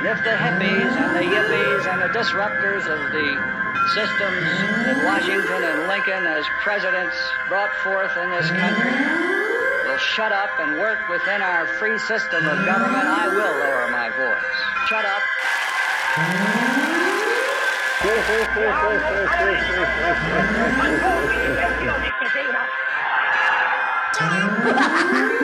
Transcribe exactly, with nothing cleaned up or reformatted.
And if the hippies and the yippies and the disruptors of the systems that Washington and Lincoln as presidents brought forth in this country will shut up and work within our free system of government, I will lower my voice. Shut up. Ha ha ha!